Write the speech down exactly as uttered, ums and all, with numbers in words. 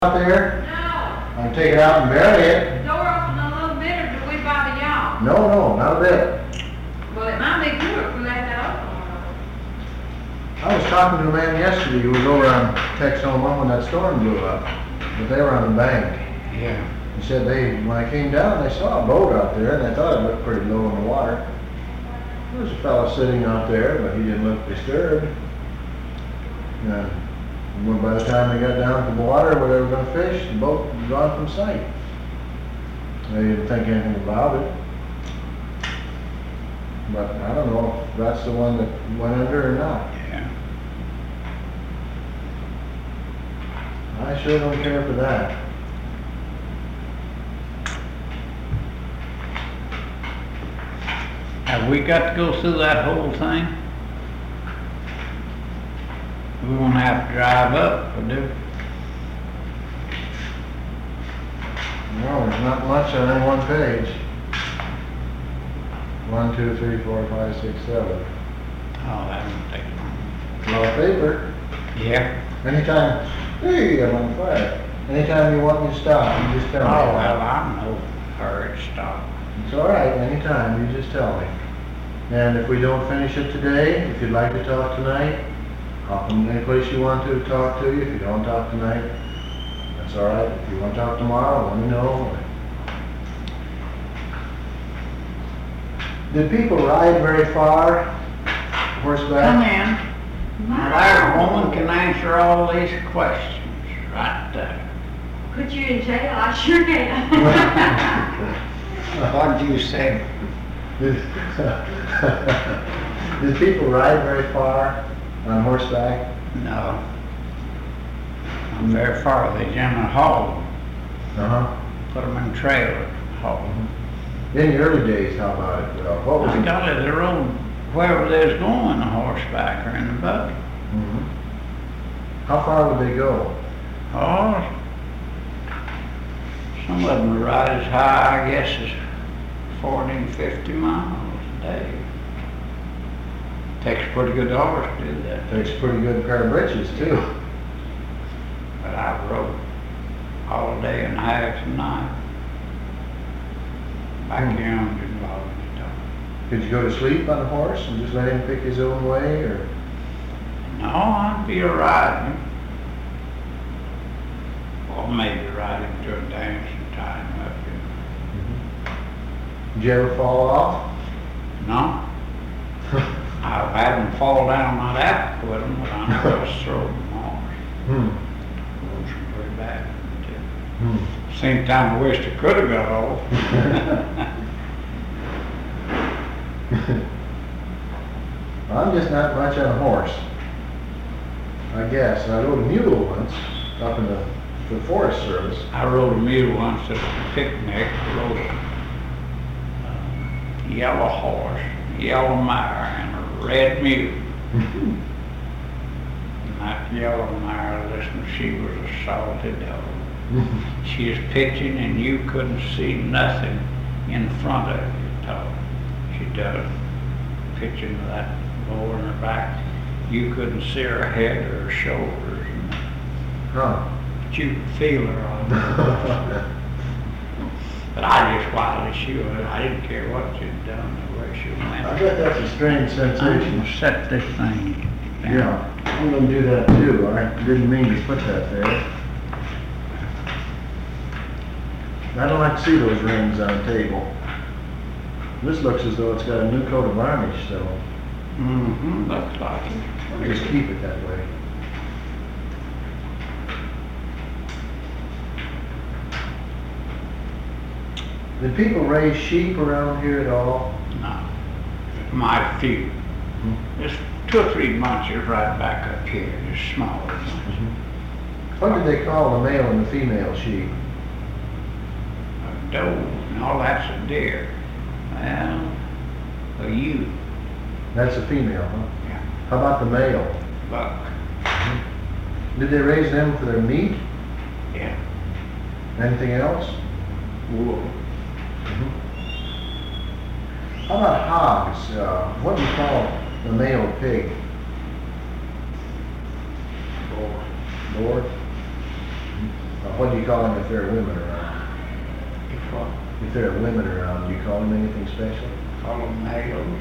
out there? No. I can take it out and bury it. Door open a little bit, or do we buy the yacht? No, no, not a bit. Well, it might be good if we let that open. I was talking to a man yesterday who was over on Texoma when that storm blew up. But they were on the bank. Yeah. He said they, when I came down, they saw a boat out there and they thought it looked pretty low in the water. There was a fellow sitting out there, but he didn't look disturbed. And when by the time they got down to the water where they were going to fish, the boat was gone from sight. They didn't think anything about it. But I don't know if that's the one that went under or not. Yeah. I sure don't care for that. Have we got to go through that whole thing? We won't have to drive up, or do? No, there's not much on any one page. One, two, three, four, five, six, seven. Oh, that won't take long. A lot of paper. Yeah. Anytime, hey, I'm on fire. Anytime you want me to stop, you just tell me. Oh, well, I'm no hurry to stop. It's all right, anytime, you just tell me. And if we don't finish it today, if you'd like to talk tonight, I'll come any place you want to talk to you. If you don't talk tonight, that's all right. If you want to talk tomorrow, let me know. Did people ride very far horseback? Come in. Now, that woman can answer all these questions right there. Put you in jail? I sure can. What did you say? Did, did people ride very far on horseback? No. Not very far. They generally haul them. Uh-huh. Put them in trailers, haul them. In the early days, how about it? Uh, what was I it? got it, they rode wherever they was going, on horseback or in the buggy. Mhm. How far would they go? Oh, some of them would ride as high, I guess, as forty and fifty miles a day. Takes a pretty good horse to do that. Takes a pretty good pair of britches, too. But I rode all day and half and night. Back here on the log. Could you go to sleep on a horse and just let him pick his own way, or? No, I'd be a riding. Or maybe riding to a dance and tie him up here. Did you ever fall off? No. I've had them fall down my apple with them, but I never just throw them off. Hmm. Those are pretty bad. Too. Hmm. Same time I wished I could have got off. I'm just not much on a horse, I guess. I rode a mule once up in the, the Forest Service. I rode a mule once at a picnic. I rode a uh, yellow horse, yellow mare, and a red mule. And that yellow mare, listen, she was a salty dog. She was pitching and you couldn't see nothing in front of you at all. She does pitching with that bow in her back. You couldn't see her head or her shoulders. Huh. But you could feel her on the But I just wildly she was. I didn't care what she'd done or where she went. I bet that's a strange I'm sensation. gonna set this thing down. Yeah, I'm gonna do that too. I didn't mean to put that there. I don't like to see those rings on the table. This looks as though it's got a new coat of varnish, so Mm-hmm, looks like it. I'll just keep it that way. Did people raise sheep around here at all? No, my few. Mm-hmm. There's two or three bunches right back up here, just smaller ones. What did they call the male and the female sheep? A doe, no, that's a deer. Well, a ewe, That's a female, huh? yeah, How about the male? buck, Did they raise them for their meat? yeah, Anything else? wool. How about hogs? Uh, what do you call the male pig? Boar. Boar? What do you call them if there are women around? If what, If there are women around, do you call them anything special? call them halos.